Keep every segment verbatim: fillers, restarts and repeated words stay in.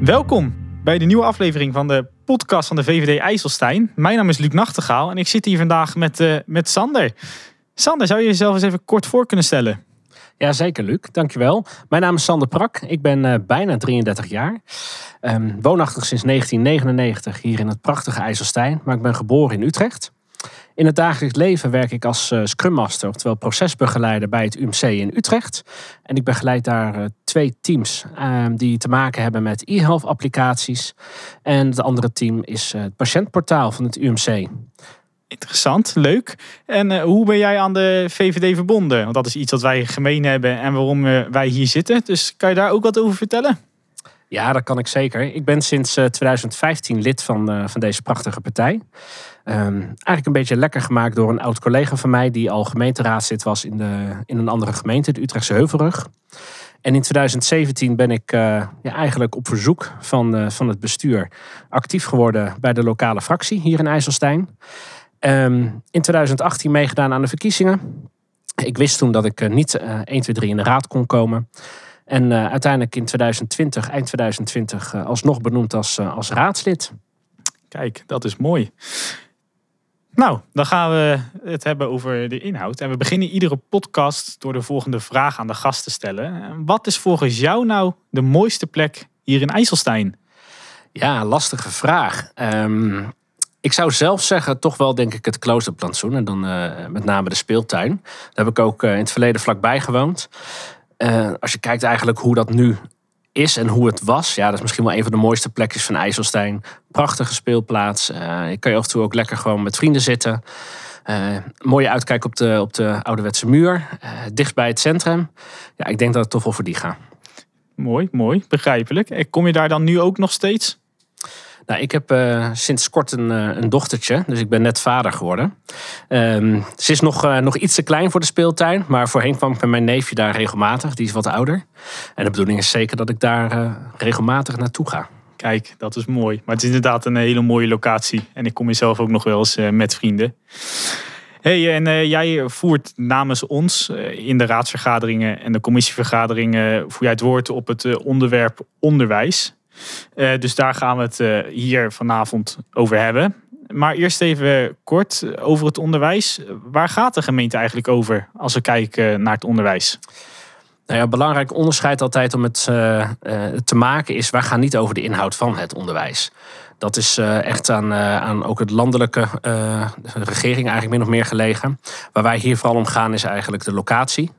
Welkom bij de nieuwe aflevering van de podcast van de V V D IJsselstein. Mijn naam is Luc Nachtegaal en ik zit hier vandaag met, uh, met Sander. Sander, zou je jezelf eens even kort voor kunnen stellen? Ja, zeker Luc. Dankjewel. Mijn naam is Sander Prak. Ik ben uh, bijna drieëndertig jaar. Um, woonachtig sinds negentien negenennegentig hier in het prachtige IJsselstein. Maar ik ben geboren in Utrecht. In het dagelijks leven werk ik als uh, Scrum Master, oftewel procesbegeleider bij het U M C in Utrecht. En ik begeleid daar uh, twee teams uh, die te maken hebben met e-health applicaties. En het andere team is uh, het patiëntportaal van het U M C. Interessant, leuk. En uh, hoe ben jij aan de V V D verbonden? Want dat is iets wat wij gemeen hebben en waarom uh, wij hier zitten. Dus kan je daar ook wat over vertellen? Ja, dat kan ik zeker. Ik ben sinds uh, twintig vijftien lid van, uh, van deze prachtige partij. Um, eigenlijk een beetje lekker gemaakt door een oud collega van mij die al gemeenteraadslid was in, de, in een andere gemeente, de Utrechtse Heuvelrug. En in twintig zeventien ben ik uh, ja, eigenlijk op verzoek van, uh, van het bestuur actief geworden bij de lokale fractie hier in IJsselstein. Um, in twintig achttien meegedaan aan de verkiezingen. Ik wist toen dat ik uh, niet uh, één, twee, drie in de raad kon komen. En uh, uiteindelijk in twintig twintig, eind twintig twintig, uh, alsnog benoemd als, uh, als raadslid. Kijk, dat is mooi. Nou, dan gaan we het hebben over de inhoud. En we beginnen iedere podcast door de volgende vraag aan de gast te stellen. Wat is volgens jou nou de mooiste plek hier in IJsselstein? Ja, lastige vraag. Um, ik zou zelf zeggen toch wel denk ik het kloosterplantsoen. En dan uh, met name de speeltuin. Daar heb ik ook uh, in het verleden vlakbij gewoond. Uh, als je kijkt eigenlijk hoe dat nu is en hoe het was. Ja, dat is misschien wel een van de mooiste plekjes van IJsselstein. Prachtige speelplaats. Uh, je kan je af en toe ook lekker gewoon met vrienden zitten. Uh, mooie uitkijk op de, op de ouderwetse muur. Uh, dicht bij het centrum. Ja, ik denk dat ik toch wel voor die ga. Mooi, mooi. Begrijpelijk. En kom je daar dan nu ook nog steeds? Nou, ik heb uh, sinds kort een, uh, een dochtertje, dus ik ben net vader geworden. Um, ze is nog, uh, nog iets te klein voor de speeltuin, maar voorheen kwam ik met mijn neefje daar regelmatig. Die is wat ouder. En de bedoeling is zeker dat ik daar uh, regelmatig naartoe ga. Kijk, dat is mooi. Maar het is inderdaad een hele mooie locatie. En ik kom hier zelf ook nog wel eens uh, met vrienden. Hey, en uh, jij voert namens ons uh, in de raadsvergaderingen en de commissievergaderingen voer jij het woord op het uh, onderwerp onderwijs. Uh, dus daar gaan we het uh, hier vanavond over hebben. Maar eerst even kort over het onderwijs. Waar gaat de gemeente eigenlijk over als we kijken naar het onderwijs? Nou ja, een belangrijk onderscheid altijd om het uh, uh, te maken is, wij gaan niet over de inhoud van het onderwijs. Dat is uh, echt aan, uh, aan ook het landelijke uh, regering eigenlijk min of meer gelegen. Waar wij hier vooral om gaan is eigenlijk de locatie.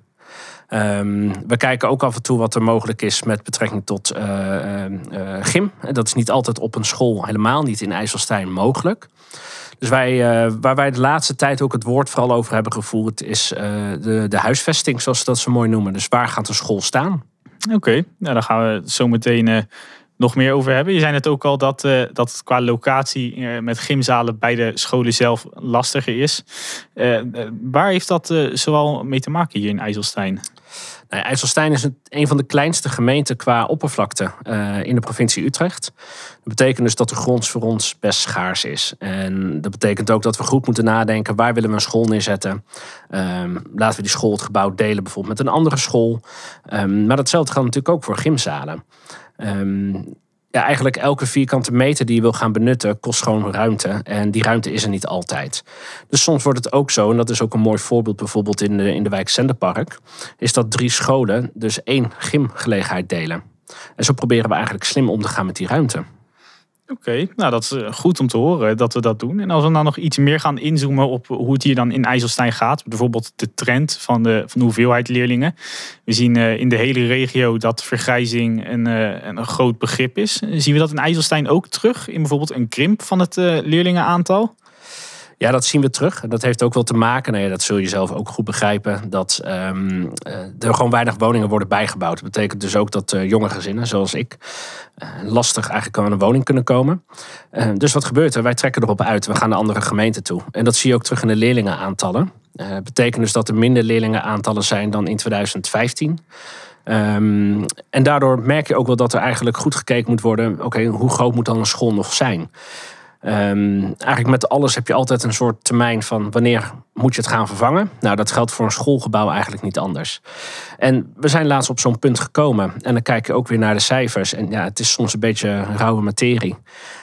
Um, we kijken ook af en toe wat er mogelijk is met betrekking tot uh, uh, uh, gym. Dat is niet altijd op een school, helemaal niet in IJsselstein mogelijk. Dus wij, uh, waar wij de laatste tijd ook het woord vooral over hebben gevoerd is uh, de, de huisvesting, zoals ze dat zo mooi noemen. Dus waar gaat een school staan? Oké, okay, nou, daar gaan we het zo meteen uh, nog meer over hebben. Je zei net ook al dat, uh, dat het qua locatie uh, met gymzalen bij de scholen zelf lastiger is. Uh, uh, waar heeft dat uh, zoal mee te maken hier in IJsselstein? Nou, IJsselstein is een van de kleinste gemeenten qua oppervlakte uh, in de provincie Utrecht. Dat betekent dus dat de grond voor ons best schaars is. En dat betekent ook dat we goed moeten nadenken, waar willen we een school neerzetten? Um, laten we die school, het gebouw delen bijvoorbeeld met een andere school. Um, maar datzelfde geldt natuurlijk ook voor gymzalen. Um, Ja, eigenlijk elke vierkante meter die je wil gaan benutten kost gewoon ruimte. En die ruimte is er niet altijd. Dus soms wordt het ook zo, en dat is ook een mooi voorbeeld bijvoorbeeld in de, in de wijk Zenderpark, is dat drie scholen dus één gymgelegenheid delen. En zo proberen we eigenlijk slim om te gaan met die ruimte. Oké, okay, nou dat is goed om te horen dat we dat doen. En als we dan nog iets meer gaan inzoomen op hoe het hier dan in IJsselstein gaat. Bijvoorbeeld de trend van de, van de hoeveelheid leerlingen. We zien uh, in de hele regio dat vergrijzing een, uh, een groot begrip is. Zien we dat in IJsselstein ook terug? In bijvoorbeeld een krimp van het uh, leerlingenaantal? Ja, dat zien we terug. Dat heeft ook wel te maken, nou ja, dat zul je zelf ook goed begrijpen, dat um, er gewoon weinig woningen worden bijgebouwd. Dat betekent dus ook dat uh, jonge gezinnen, zoals ik, uh, lastig eigenlijk aan een woning kunnen komen. Uh, dus wat gebeurt er? Wij trekken erop uit. We gaan naar andere gemeenten toe. En dat zie je ook terug in de leerlingenaantallen. Dat uh, betekent dus dat er minder leerlingenaantallen zijn dan in twintig vijftien. Um, en daardoor merk je ook wel dat er eigenlijk goed gekeken moet worden, oké, okay, hoe groot moet dan een school nog zijn? Um, eigenlijk met alles heb je altijd een soort termijn van wanneer moet je het gaan vervangen. Nou, dat geldt voor een schoolgebouw eigenlijk niet anders. En we zijn laatst op zo'n punt gekomen. En dan kijk je ook weer naar de cijfers. En ja, het is soms een beetje rauwe materie.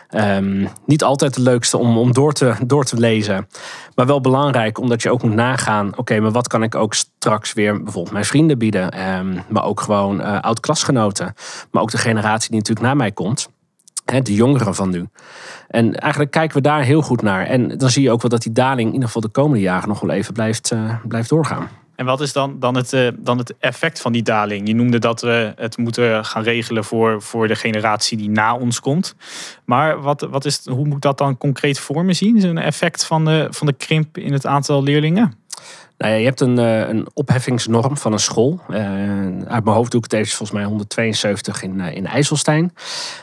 Um, niet altijd het leukste om, om door, te, door te lezen. Maar wel belangrijk, omdat je ook moet nagaan. Oké, okay, maar wat kan ik ook straks weer bijvoorbeeld mijn vrienden bieden? Um, maar ook gewoon uh, oud-klasgenoten. Maar ook de generatie die natuurlijk na mij komt. He, de jongeren van nu. En eigenlijk kijken we daar heel goed naar. En dan zie je ook wel dat die daling in ieder geval de komende jaren nog wel even blijft, uh, blijft doorgaan. En wat is dan, dan, het, uh, dan het effect van die daling? Je noemde dat we het moeten gaan regelen voor, voor de generatie die na ons komt. Maar wat, wat is, hoe moet dat dan concreet voor me zien? Is er een effect van de, van de krimp in het aantal leerlingen? Nou ja, je hebt een, een opheffingsnorm van een school. Uh, uit mijn hoofd doe ik het even, volgens mij honderdtweeënzeventig in, uh, in IJsselstein. Um,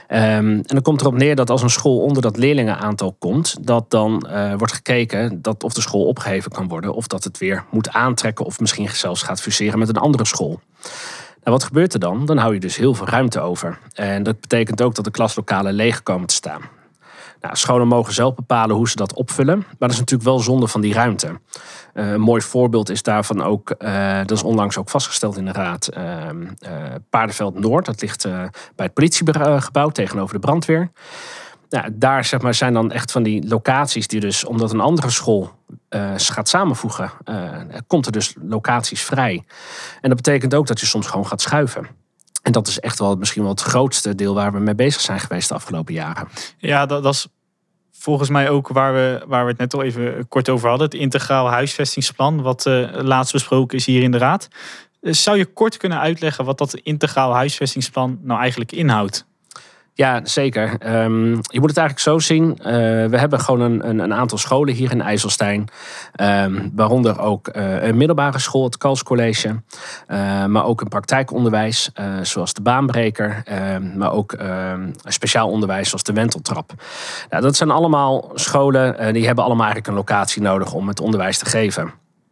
en dan komt erop neer dat als een school onder dat leerlingenaantal komt, dat dan uh, wordt gekeken dat of de school opgeheven kan worden, of dat het weer moet aantrekken, of misschien zelfs gaat fuseren met een andere school. Nou, wat gebeurt er dan? Dan hou je dus heel veel ruimte over. En dat betekent ook dat de klaslokalen leeg komen te staan. Nou, scholen mogen zelf bepalen hoe ze dat opvullen. Maar dat is natuurlijk wel zonde van die ruimte. Uh, een mooi voorbeeld is daarvan ook, uh, dat is onlangs ook vastgesteld in de raad, uh, uh, Paardenveld Noord. Dat ligt uh, bij het politiegebouw tegenover de brandweer. Nou, daar zeg maar, zijn dan echt van die locaties die dus, omdat een andere school uh, gaat samenvoegen, uh, komt er dus locaties vrij. En dat betekent ook dat je soms gewoon gaat schuiven. En dat is echt wel misschien wel het grootste deel waar we mee bezig zijn geweest de afgelopen jaren. Ja, dat, dat is volgens mij ook waar we, waar we het net al even kort over hadden. Het integraal huisvestingsplan, wat uh, laatst besproken is hier in de Raad. Zou je kort kunnen uitleggen wat dat integraal huisvestingsplan nou eigenlijk inhoudt? Ja, zeker. Um, je moet het eigenlijk zo zien. Uh, we hebben gewoon een, een, een aantal scholen hier in IJsselstein. Um, waaronder ook uh, een middelbare school, het Kalscollege. Uh, maar ook een praktijkonderwijs, uh, zoals de Baanbreker. Uh, maar ook uh, speciaal onderwijs, zoals de Wenteltrap. Nou, dat zijn allemaal scholen, uh, die hebben allemaal eigenlijk een locatie nodig om het onderwijs te geven.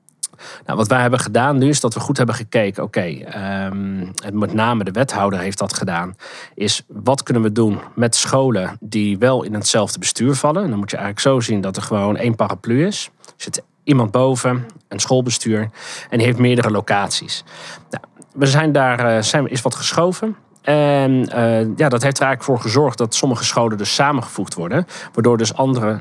Nou, wat wij hebben gedaan nu is dat we goed hebben gekeken. Oké, okay, um, met name de wethouder heeft dat gedaan. Is wat kunnen we doen met scholen die wel in hetzelfde bestuur vallen. En dan moet je eigenlijk zo zien dat er gewoon één paraplu is. Er zit iemand boven, een schoolbestuur. En die heeft meerdere locaties. Nou, we zijn daar uh, zijn, is wat geschoven. En uh, ja, dat heeft er eigenlijk voor gezorgd dat sommige scholen dus samengevoegd worden. Waardoor dus andere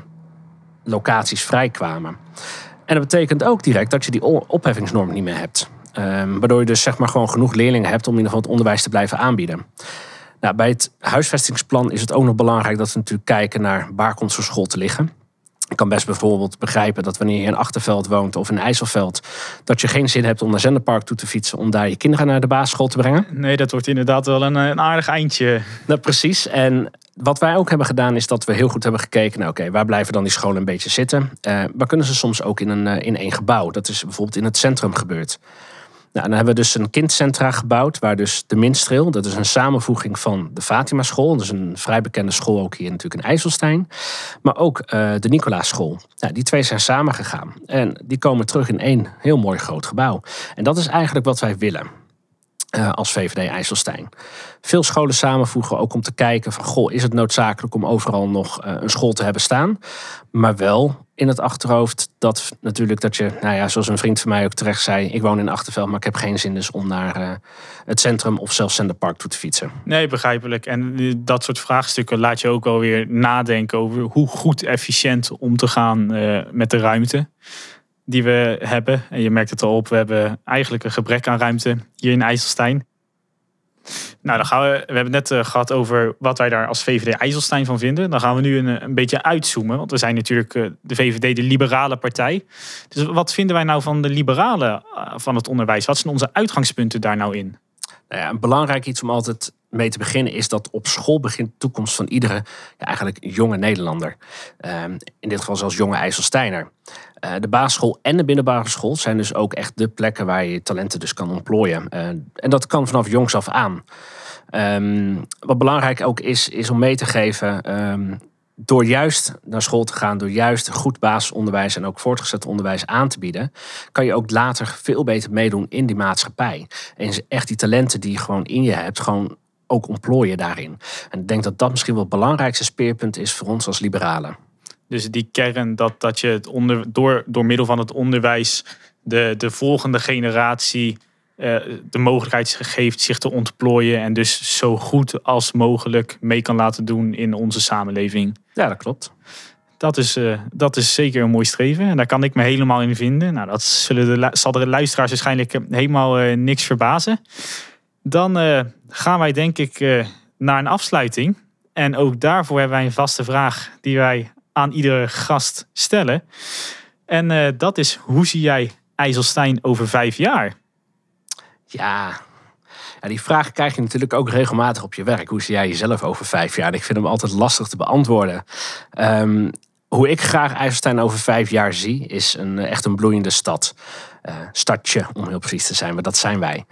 locaties vrijkwamen. En dat betekent ook direct dat je die opheffingsnorm niet meer hebt. Um, waardoor je dus zeg maar gewoon genoeg leerlingen hebt om in ieder geval het onderwijs te blijven aanbieden. Nou, bij het huisvestingsplan is het ook nog belangrijk dat we natuurlijk kijken naar waar komt zo'n school te liggen. Ik kan best bijvoorbeeld begrijpen dat wanneer je in Achterveld woont of in IJsselveld, dat je geen zin hebt om naar Zenderpark toe te fietsen om daar je kinderen naar de basisschool te brengen. Nee, dat wordt inderdaad wel een, een aardig eindje. Nou, precies. En wat wij ook hebben gedaan is dat we heel goed hebben gekeken naar, oké, waar blijven dan die scholen een beetje zitten? Uh, waar kunnen ze soms ook in een, uh, in één gebouw? Dat is bijvoorbeeld in het centrum gebeurd. Nou, dan hebben we dus een kindcentra gebouwd, waar dus de Minstreel, dat is een samenvoeging van de Fatima School, dat is een vrij bekende school ook hier natuurlijk in IJsselstein, maar ook uh, de Nicolaas School. Nou, die twee zijn samengegaan en die komen terug in één heel mooi groot gebouw. En dat is eigenlijk wat wij willen. Uh, als V V D IJsselstein. Veel scholen samenvoegen, ook om te kijken van, goh, is het noodzakelijk om overal nog uh, een school te hebben staan? Maar wel in het achterhoofd dat natuurlijk dat je, nou ja, zoals een vriend van mij ook terecht zei, ik woon in Achterveld, maar ik heb geen zin dus om naar uh, het centrum of zelfs Zenderpark toe te fietsen. Nee, begrijpelijk. En dat soort vraagstukken laat je ook wel weer nadenken over hoe goed efficiënt om te gaan uh, met de ruimte die we hebben. En je merkt het al op, we hebben eigenlijk een gebrek aan ruimte hier in IJsselstein. Nou, dan gaan we, we hebben het net uh, gehad over wat wij daar als V V D IJsselstein van vinden. Dan gaan we nu een, een beetje uitzoomen. Want we zijn natuurlijk uh, de V V D, de liberale partij. Dus wat vinden wij nou van de liberalen uh, van het onderwijs? Wat zijn onze uitgangspunten daar nou in? Nou ja, een belangrijk iets om altijd mee te beginnen is dat op school begint de toekomst van iedere ja, eigenlijk jonge Nederlander. Uh, in dit geval zelfs jonge IJsselsteiner. Uh, de basisschool en de middelbare school zijn dus ook echt de plekken waar je talenten dus kan ontplooien. Uh, en dat kan vanaf jongs af aan. Um, wat belangrijk ook is, is om mee te geven, Um, door juist naar school te gaan, door juist goed basisonderwijs en ook voortgezet onderwijs aan te bieden, kan je ook later veel beter meedoen in die maatschappij. En echt die talenten die je gewoon in je hebt, gewoon ook ontplooien daarin. En ik denk dat dat misschien wel het belangrijkste speerpunt is voor ons als liberalen. Dus die kern dat, dat je het onder, door, door middel van het onderwijs de, de volgende generatie uh, de mogelijkheid geeft zich te ontplooien. En dus zo goed als mogelijk mee kan laten doen in onze samenleving. Ja, dat klopt. Dat is, uh, dat is zeker een mooi streven. En daar kan ik me helemaal in vinden. Nou, dat zullen de, zal de luisteraars waarschijnlijk helemaal uh, niks verbazen. Dan uh, gaan wij denk ik uh, naar een afsluiting. En ook daarvoor hebben wij een vaste vraag die wij aan iedere gast stellen. En uh, dat is, hoe zie jij IJsselstein over vijf jaar? Ja, ja, die vraag krijg je natuurlijk ook regelmatig op je werk. Hoe zie jij jezelf over vijf jaar? En ik vind hem altijd lastig te beantwoorden. Um, hoe ik graag IJsselstein over vijf jaar zie, is een, echt een bloeiende stad. Uh, stadje, om heel precies te zijn, maar dat zijn wij.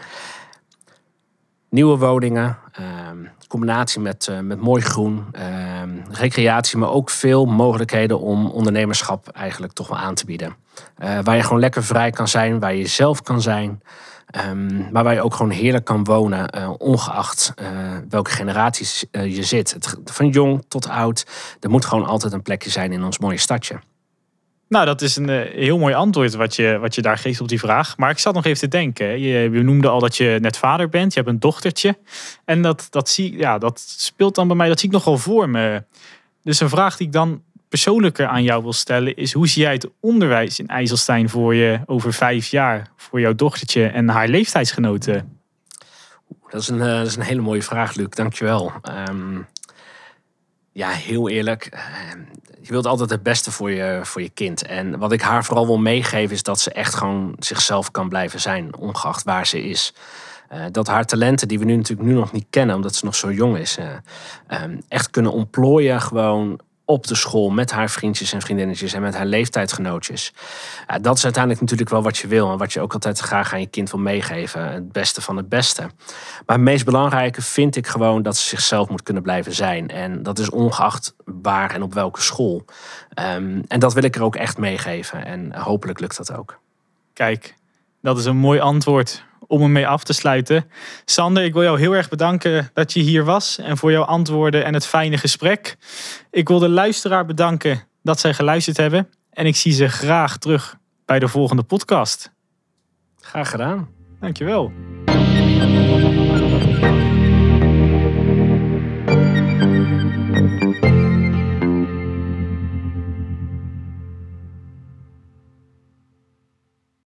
Nieuwe woningen, um, combinatie met, uh, met mooi groen, um, recreatie, maar ook veel mogelijkheden om ondernemerschap eigenlijk toch wel aan te bieden. Uh, waar je gewoon lekker vrij kan zijn, waar je jezelf kan zijn. Um, maar waar je ook gewoon heerlijk kan wonen, uh, ongeacht uh, welke generaties uh, je zit. Het, van jong tot oud, er moet gewoon altijd een plekje zijn in ons mooie stadje. Nou, dat is een uh, heel mooi antwoord wat je, wat je daar geeft op die vraag. Maar ik zat nog even te denken. Je, je noemde al dat je net vader bent. Je hebt een dochtertje. En dat, dat, zie, ja, dat speelt dan bij mij, dat zie ik nogal voor me. Dus een vraag die ik dan persoonlijker aan jou wil stellen is: hoe zie jij het onderwijs in IJsselstein voor je over vijf jaar? Voor jouw dochtertje en haar leeftijdsgenoten? Dat is een, uh, dat is een hele mooie vraag, Luc. Dankjewel. Um, ja, heel eerlijk. Uh, je wilt altijd het beste voor je, voor je kind. En wat ik haar vooral wil meegeven is dat ze echt gewoon zichzelf kan blijven zijn, ongeacht waar ze is. Uh, dat haar talenten, die we nu natuurlijk nu nog niet kennen, omdat ze nog zo jong is, uh, um, echt kunnen ontplooien gewoon op de school met haar vriendjes en vriendinnetjes en met haar leeftijdsgenootjes. Uh, dat is uiteindelijk natuurlijk wel wat je wil en wat je ook altijd graag aan je kind wil meegeven. Het beste van het beste. Maar het meest belangrijke vind ik gewoon dat ze zichzelf moet kunnen blijven zijn. En dat is ongeacht waar en op welke school. Um, en dat wil ik er ook echt meegeven. En hopelijk lukt dat ook. Kijk, dat is een mooi antwoord om ermee af te sluiten. Sander, ik wil jou heel erg bedanken dat je hier was en voor jouw antwoorden en het fijne gesprek. Ik wil de luisteraar bedanken dat zij geluisterd hebben. En ik zie ze graag terug bij de volgende podcast. Graag gedaan. Dankjewel.